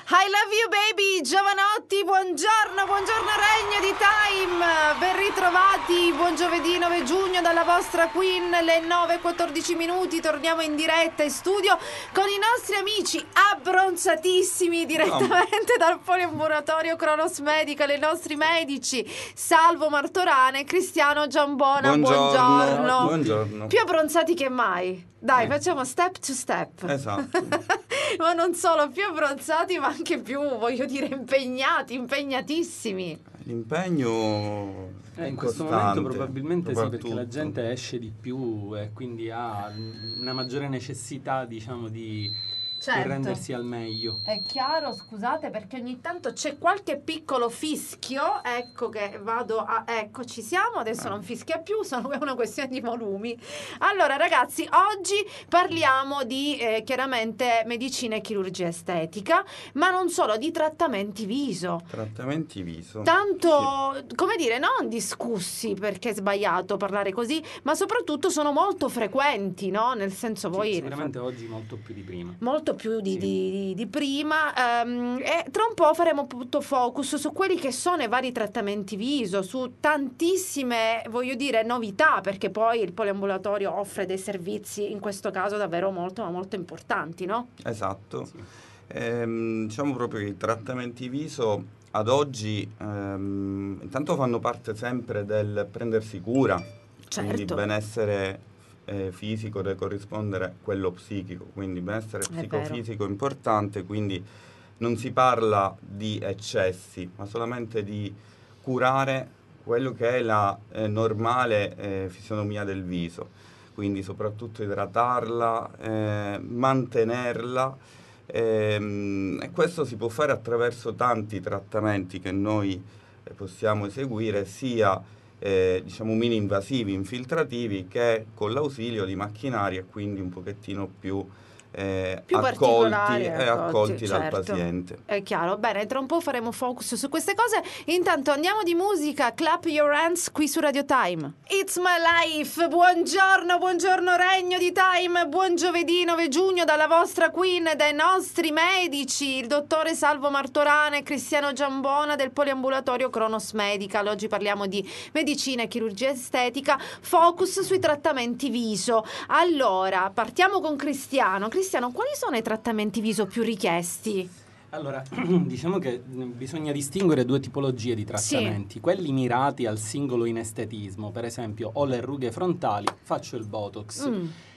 I love you baby, Giovanotti, buongiorno Regno di Time, ben ritrovati, buon giovedì 9 giugno dalla vostra Queen, le 9:14 torniamo in diretta in studio con i nostri amici abbronzatissimi direttamente dal poliambulatorio Kronos Medical, i nostri medici Salvo Martorana e Cristiano Giambona, buongiorno. Più abbronzati che mai. Dai, facciamo step to step. Esatto. Ma non solo, più abbronzati, ma anche più, voglio dire, impegnatissimi. L'impegno in questo momento probabilmente sì, perché la gente esce di più e quindi ha una maggiore necessità, diciamo, di rendersi al meglio. È chiaro, scusate, perché ogni tanto c'è qualche piccolo fischio, ecco che vado a... Ecco, ci siamo, adesso non fischia più, è una questione di volumi. Allora ragazzi, oggi parliamo di chiaramente medicina e chirurgia estetica, ma non solo, di trattamenti viso. Trattamenti viso. Tanto, sì, come dire, non discussi, perché è sbagliato parlare così, ma soprattutto sono molto frequenti, no? Nel senso, voi... Sicuramente oggi molto più di prima. Molto più di prima, e tra un po' faremo appunto focus su quelli che sono i vari trattamenti viso, su tantissime, voglio dire, novità, perché poi il poliambulatorio offre dei servizi in questo caso davvero molto ma molto importanti, no? Esatto, sì. Diciamo proprio che i trattamenti viso ad oggi intanto fanno parte sempre del prendersi cura, certo. Quindi benessere fisico deve corrispondere a quello psichico, quindi benessere psicofisico è importante, quindi non si parla di eccessi, ma solamente di curare quello che è la normale fisionomia del viso, quindi soprattutto idratarla, mantenerla, e questo si può fare attraverso tanti trattamenti che noi possiamo eseguire, sia diciamo mini invasivi, infiltrativi, che con l'ausilio di macchinari e quindi un pochettino più accolti dal certo, paziente. È chiaro. Bene, tra un po' faremo focus su queste cose. Intanto andiamo di musica. Clap your hands qui su Radio Time. It's my life. Buongiorno Regno di Time. Buon giovedì 9 giugno dalla vostra Queen e dai nostri medici, il dottore Salvo Martorana e Cristiano Giambona del poliambulatorio Kronos Medical. Oggi parliamo di medicina e chirurgia estetica, focus sui trattamenti viso. Allora, partiamo con Cristiano, quali sono i trattamenti viso più richiesti? Allora, diciamo che bisogna distinguere due tipologie di trattamenti. Sì. Quelli mirati al singolo inestetismo, per esempio ho le rughe frontali, faccio il Botox.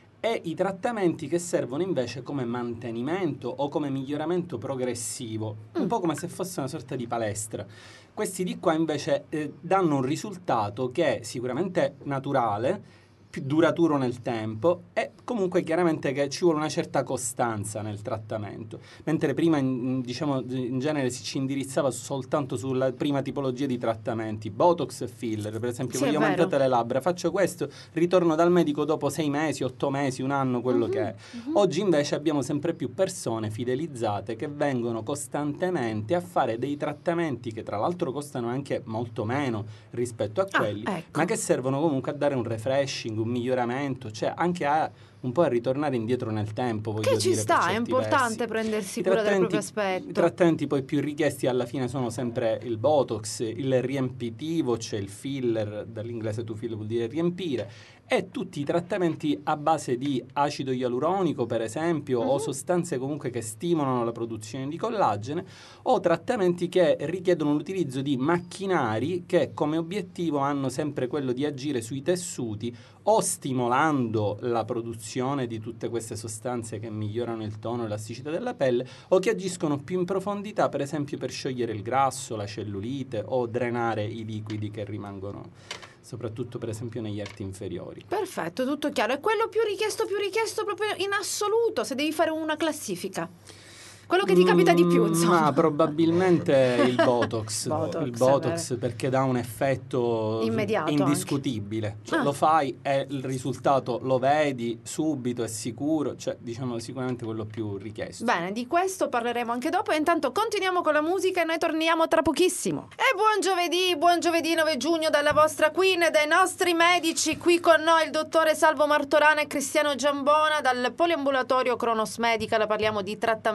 E i trattamenti che servono invece come mantenimento o come miglioramento progressivo, un po' come se fosse una sorta di palestra. Questi di qua invece danno un risultato che è sicuramente naturale, più duraturo nel tempo e comunque chiaramente che ci vuole una certa costanza nel trattamento, mentre prima diciamo in genere ci indirizzava soltanto sulla prima tipologia di trattamenti, Botox e filler, per esempio, voglio aumentare le labbra, faccio questo, ritorno dal medico dopo 6 mesi, 8 mesi, un anno, quello che è. Oggi invece abbiamo sempre più persone fidelizzate che vengono costantemente a fare dei trattamenti che tra l'altro costano anche molto meno rispetto a quelli, ma che servono comunque a dare un refreshing, un miglioramento, cioè anche a un po' a ritornare indietro nel tempo, voglio che dire, ci sta, è importante prendersi cura del proprio aspetto. I trattamenti poi più richiesti alla fine sono sempre il Botox, il riempitivo, cioè il filler, dall'inglese to fill vuol dire riempire, e tutti i trattamenti a base di acido ialuronico, per esempio, o sostanze comunque che stimolano la produzione di collagene, o trattamenti che richiedono l'utilizzo di macchinari che come obiettivo hanno sempre quello di agire sui tessuti o stimolando la produzione di tutte queste sostanze che migliorano il tono e l'elasticità della pelle, o che agiscono più in profondità, per esempio per sciogliere il grasso, la cellulite o drenare i liquidi che rimangono soprattutto per esempio negli arti inferiori. Perfetto, tutto chiaro. E quello più richiesto proprio in assoluto, se devi fare una classifica? Quello che ti capita di più, insomma. Ma probabilmente il Botox. Il Botox perché dà un effetto immediato, indiscutibile. Cioè, lo fai e il risultato lo vedi subito, è sicuro. Cioè, diciamo, sicuramente quello più richiesto. Bene, di questo parleremo anche dopo. E intanto continuiamo con la musica e noi torniamo tra pochissimo. E buon giovedì 9 giugno dalla vostra Queen e dai nostri medici. Qui con noi il dottore Salvo Martorana e Cristiano Giambona dal poliambulatorio Kronos Medical. Parliamo di trattamenti estetici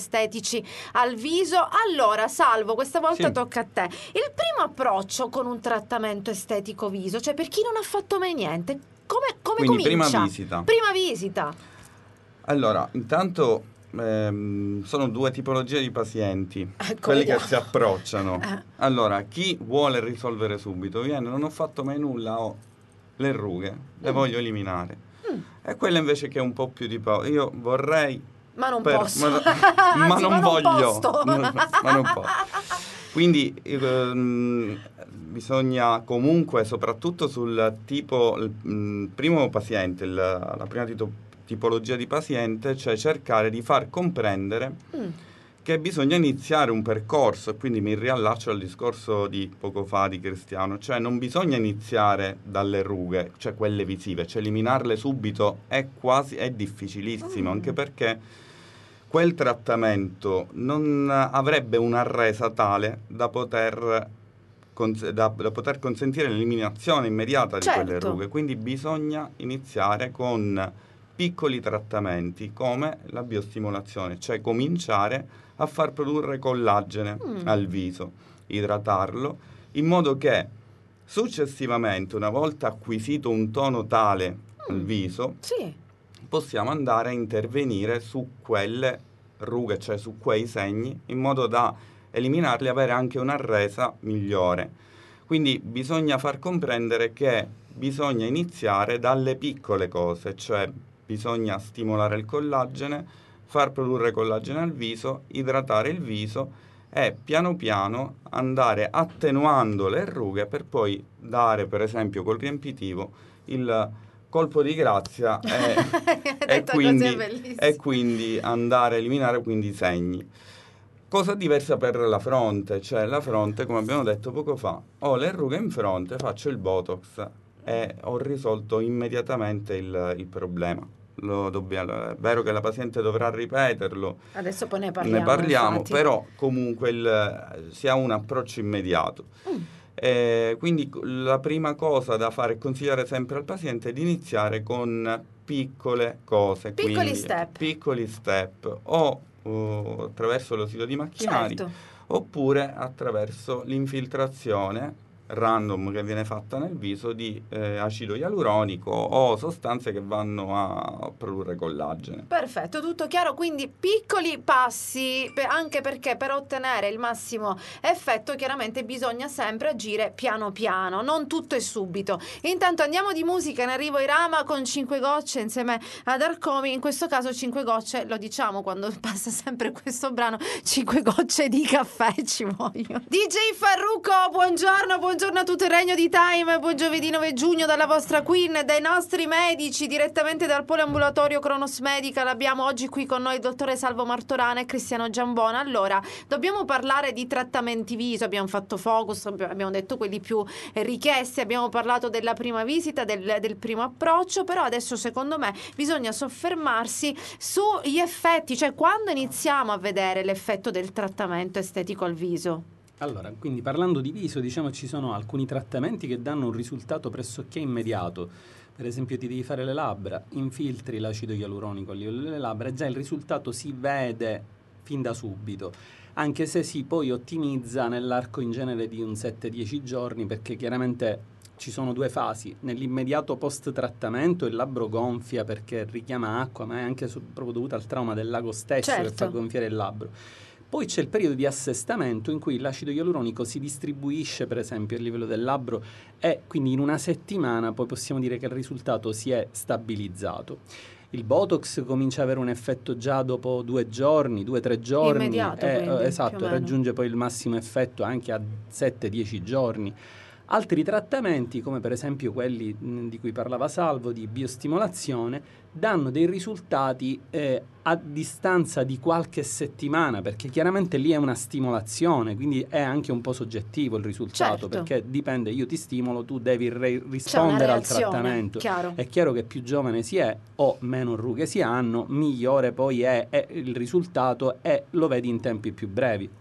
estetici al viso. Allora, Salvo, questa volta tocca a te. Il primo approccio con un trattamento estetico viso, cioè per chi non ha fatto mai niente, come quindi comincia? Prima visita. Allora, intanto sono due tipologie di pazienti, quelli che si approcciano. Allora, chi vuole risolvere subito viene, non ho fatto mai nulla, ho le rughe, le voglio eliminare. E quella invece che è un po' più di paura. Io vorrei... Ma non posso. Ma non voglio. Ma non posso. Quindi bisogna comunque, soprattutto sul tipo, il primo paziente, la prima tipologia di paziente, cioè cercare di far comprendere che bisogna iniziare un percorso, e quindi mi riallaccio al discorso di poco fa di Cristiano, cioè non bisogna iniziare dalle rughe, cioè quelle visive, cioè eliminarle subito è difficilissimo, anche perché quel trattamento non avrebbe una resa tale da poter consentire l'eliminazione immediata di quelle rughe, quindi bisogna iniziare con piccoli trattamenti come la biostimolazione, cioè cominciare a far produrre collagene al viso, idratarlo, in modo che successivamente, una volta acquisito un tono tale al viso, possiamo andare a intervenire su quelle rughe, cioè su quei segni, in modo da eliminarli e avere anche una resa migliore. Quindi bisogna far comprendere che bisogna iniziare dalle piccole cose, cioè bisogna stimolare il collagene, far produrre collagene al viso, idratare il viso e piano piano andare attenuando le rughe per poi dare, per esempio, col riempitivo il colpo di grazia e quindi andare a eliminare quindi i segni. Cosa diversa per la fronte, cioè la fronte, come abbiamo detto poco fa, ho le rughe in fronte, faccio il Botox e ho risolto immediatamente il problema. È vero che la paziente dovrà ripeterlo, adesso poi ne parliamo però comunque si ha un approccio immediato. Quindi la prima cosa da fare è consigliare sempre al paziente di iniziare con piccole cose, piccoli step o attraverso lo sito di macchinari, oppure attraverso l'infiltrazione random che viene fatta nel viso di acido ialuronico o sostanze che vanno a produrre collagene. Perfetto, tutto chiaro, quindi piccoli passi, anche perché per ottenere il massimo effetto chiaramente bisogna sempre agire piano piano, non tutto e subito. Intanto andiamo di musica, in arrivo Irama con 5 gocce insieme ad Arcomi, in questo caso 5 gocce, lo diciamo quando passa sempre questo brano, 5 gocce di caffè ci voglio. DJ Farruko, buongiorno a tutto il regno di Time, buon giovedì 9 giugno dalla vostra Queen, dai nostri medici, direttamente dal poliambulatorio Kronos Medical. Abbiamo oggi qui con noi il dottore Salvo Martorana e Cristiano Giambona. Allora, dobbiamo parlare di trattamenti viso, abbiamo fatto focus, abbiamo detto quelli più richiesti, abbiamo parlato della prima visita, del primo approccio, però adesso secondo me bisogna soffermarsi sugli effetti, cioè quando iniziamo a vedere l'effetto del trattamento estetico al viso. Allora, quindi parlando di viso, diciamo ci sono alcuni trattamenti che danno un risultato pressoché immediato. Per esempio ti devi fare le labbra, infiltri l'acido ialuronico a livello delle labbra e già il risultato si vede fin da subito, anche se si poi ottimizza nell'arco in genere di un 7-10 giorni, perché chiaramente ci sono due fasi. Nell'immediato post-trattamento il labbro gonfia perché richiama acqua, ma è anche proprio dovuto al trauma del lago stesso che fa gonfiare il labbro. Poi c'è il periodo di assestamento in cui l'acido ialuronico si distribuisce per esempio a livello del labbro e quindi in una settimana poi possiamo dire che il risultato si è stabilizzato. Il Botox comincia ad avere un effetto già dopo 2 giorni, 2-3 giorni. Immediato, quindi, esatto, raggiunge poi il massimo effetto anche a 7-10 giorni. Altri trattamenti, come per esempio quelli di cui parlava Salvo, di biostimolazione, danno dei risultati a distanza di qualche settimana, perché chiaramente lì è una stimolazione, quindi è anche un po' soggettivo il risultato, perché dipende, io ti stimolo, tu devi rispondere al trattamento. È chiaro che più giovane si è o meno rughe si hanno, migliore poi è il risultato e lo vedi in tempi più brevi.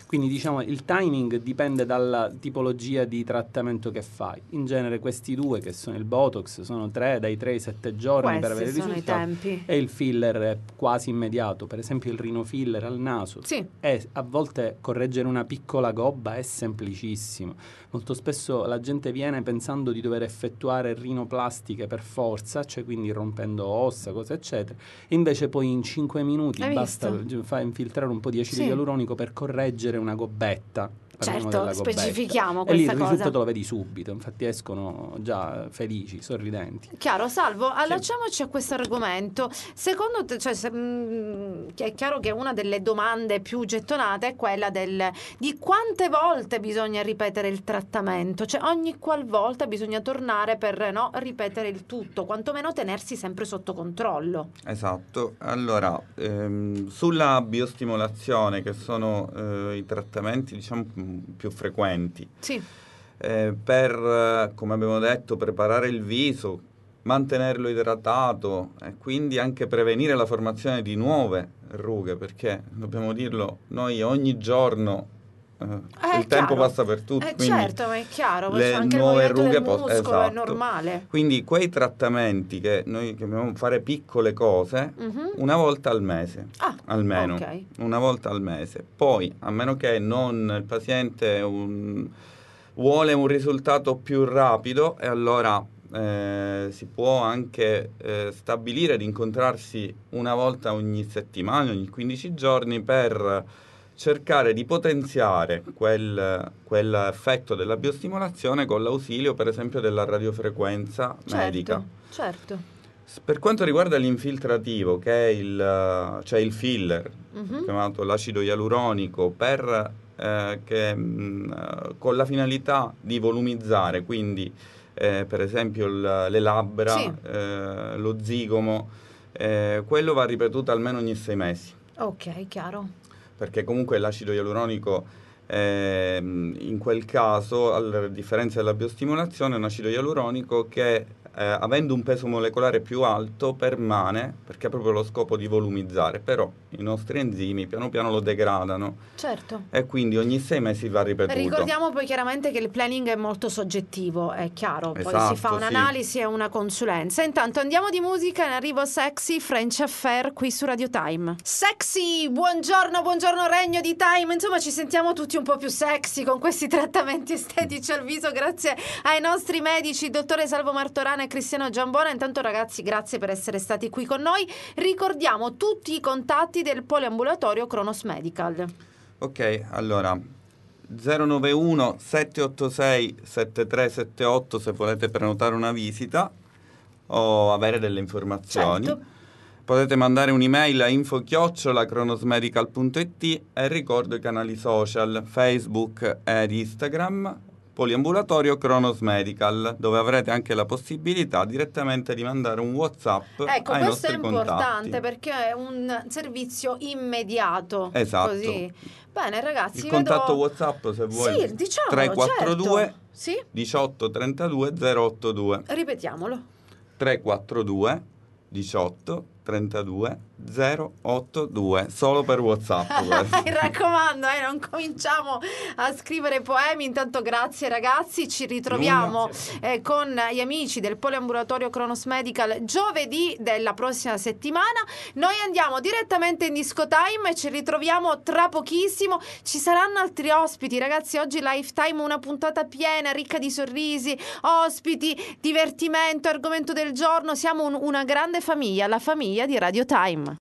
Quindi diciamo il timing dipende dalla tipologia di trattamento che fai. In genere questi due, che sono il Botox, sono dai 3 ai 7 giorni per avere il risultato. Sono i tempi. E il filler è quasi immediato. Per esempio il rinofiller al naso. Sì. E a volte correggere una piccola gobba è semplicissimo. Molto spesso la gente viene pensando di dover effettuare rinoplastiche per forza, cioè quindi rompendo ossa, cose eccetera. Invece poi in 5 minuti basta infiltrare un po' di acido ialuronico per correggere una gobbetta. Certo, specifichiamo e lì questa il cosa. risultato lo vedi subito, infatti escono già felici, sorridenti. Chiaro, Salvo, allacciamoci a questo argomento. Secondo te, è chiaro che una delle domande più gettonate è quella di quante volte bisogna ripetere il trattamento, cioè ogni qualvolta bisogna tornare per ripetere il tutto, quantomeno tenersi sempre sotto controllo. Esatto. Allora, sulla biostimolazione, che sono i trattamenti diciamo più frequenti, sì. Per, come abbiamo detto, preparare il viso, mantenerlo idratato e quindi anche prevenire la formazione di nuove rughe, perché dobbiamo dirlo, noi ogni giorno il tempo passa per tutti, certo, ma è chiaro, le anche nuove il rughe del muscolo esatto. è normale. Quindi quei trattamenti che noi dobbiamo fare piccole cose una volta al mese, almeno una volta al mese. Poi, a meno che non il paziente vuole un risultato più rapido, e allora si può anche stabilire di incontrarsi una volta ogni settimana, ogni 15 giorni, per cercare di potenziare quell'effetto della biostimolazione con l'ausilio, per esempio, della radiofrequenza medica. Certo. Per quanto riguarda l'infiltrativo, che è il filler, chiamato l'acido ialuronico, con la finalità di volumizzare, quindi per esempio le labbra, lo zigomo, quello va ripetuto almeno ogni 6 mesi. Ok, chiaro. Perché comunque l'acido ialuronico in quel caso, a differenza della biostimolazione, è un acido ialuronico che avendo un peso molecolare più alto permane, perché ha proprio lo scopo di volumizzare, però i nostri enzimi piano piano lo degradano. Certo. E quindi ogni 6 mesi va ripetuto. Ricordiamo poi chiaramente che il planning è molto soggettivo, è chiaro, poi esatto, si fa un'analisi e una consulenza. Intanto andiamo di musica, in arrivo Sexy, French Affair qui su Radio Time. Sexy, buongiorno Regno di Time, insomma ci sentiamo tutti un po' più sexy con questi trattamenti estetici al viso grazie ai nostri medici, dottore Salvo Martorana e Cristiano Giambona. Intanto ragazzi, grazie per essere stati qui con noi. Ricordiamo tutti i contatti del poliambulatorio Kronos Medical. Ok, allora 091 786 7378 se volete prenotare una visita o avere delle informazioni. Certo. Potete mandare un'email a info@kronosmedical.it e ricordo i canali social Facebook ed Instagram Poliambulatorio Kronos Medical, dove avrete anche la possibilità direttamente di mandare un WhatsApp ai nostri contatti. Questo è importante perché è un servizio immediato. Esatto. Così. Bene ragazzi, il contatto WhatsApp, se vuoi, sì, diciamolo, 342 certo. Sì? 18 32 082. Ripetiamolo. 342 18 32 082, solo per WhatsApp. Mi raccomando, non cominciamo a scrivere poemi. Intanto grazie ragazzi, ci ritroviamo con gli amici del poliambulatorio Kronos Medical giovedì della prossima settimana. Noi andiamo direttamente in Disco Time e ci ritroviamo tra pochissimo. Ci saranno altri ospiti ragazzi, oggi Lifetime, una puntata piena, ricca di sorrisi, ospiti, divertimento, argomento del giorno. Siamo una grande famiglia, la famiglia di Radio Time.